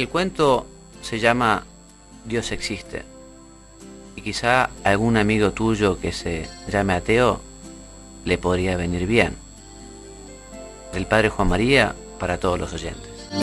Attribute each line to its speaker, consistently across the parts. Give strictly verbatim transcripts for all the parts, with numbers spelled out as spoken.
Speaker 1: El cuento se llama Dios existe, y quizá algún amigo tuyo que se llame ateo le podría venir bien. Del Padre Juan María para todos los oyentes.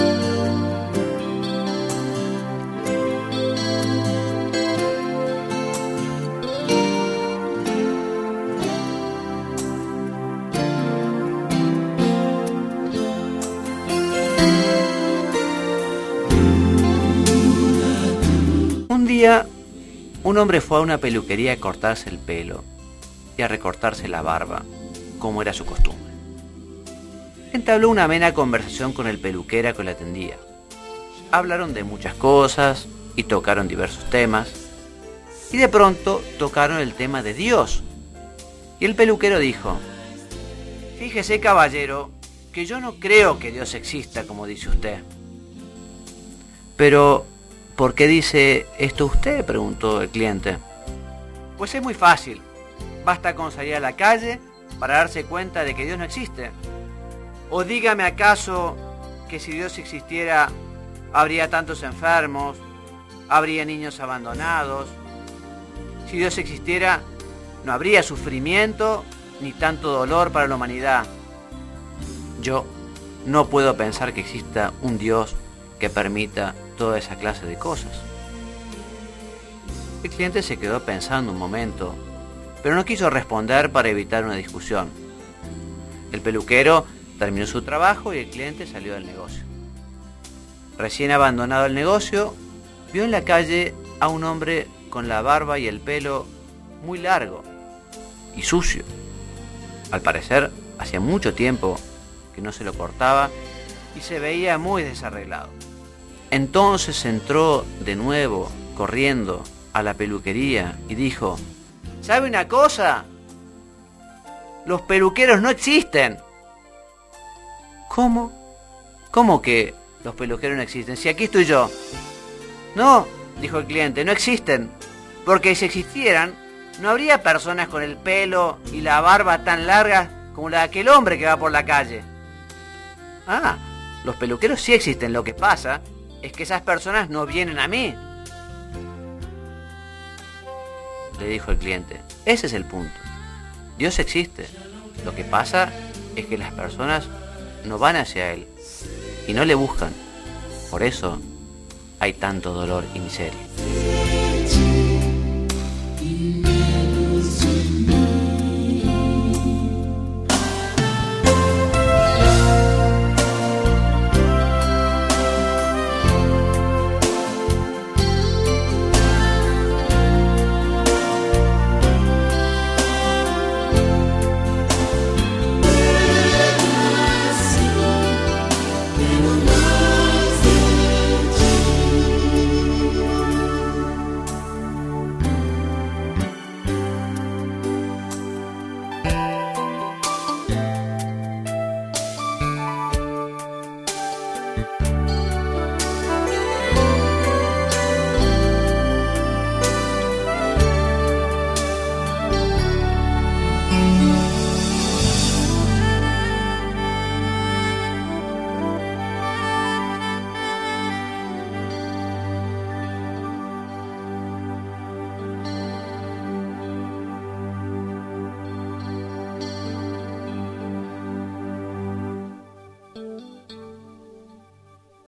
Speaker 1: Un día, un hombre fue a una peluquería a cortarse el pelo y a recortarse la barba, como era su costumbre. Entabló una amena conversación con el peluquero que lo atendía. Hablaron de muchas cosas y tocaron diversos temas, y de pronto tocaron el tema de Dios. Y el peluquero dijo: «Fíjese, caballero, que yo no creo que Dios exista como dice usted». «Pero, ¿por qué dice esto usted?», preguntó el cliente. «Pues es muy fácil. Basta con salir a la calle para darse cuenta de que Dios no existe. O dígame acaso que si Dios existiera, habría tantos enfermos, habría niños abandonados. Si Dios existiera, no habría sufrimiento ni tanto dolor para la humanidad. Yo no puedo pensar que exista un Dios que permita toda esa clase de cosas». El cliente se quedó pensando un momento, pero no quiso responder para evitar una discusión. El peluquero terminó su trabajo y el cliente salió del negocio. Recién abandonado el negocio, vio en la calle a un hombre con la barba y el pelo muy largo y sucio. Al parecer, hacía mucho tiempo que no se lo cortaba y se veía muy desarreglado. Entonces entró de nuevo, corriendo, a la peluquería y dijo: «¿Sabe una cosa? Los peluqueros no existen». «¿Cómo? ¿Cómo que los peluqueros no existen? Si aquí estoy yo». «No», dijo el cliente, «no existen, porque si existieran, no habría personas con el pelo y la barba tan largas como la de aquel hombre que va por la calle». «Ah, los peluqueros sí existen, lo que pasa es que esas personas no vienen a mí», le dijo el cliente. «Ese es el punto. Dios existe. Lo que pasa es que las personas no van hacia Él y no le buscan. Por eso hay tanto dolor y miseria».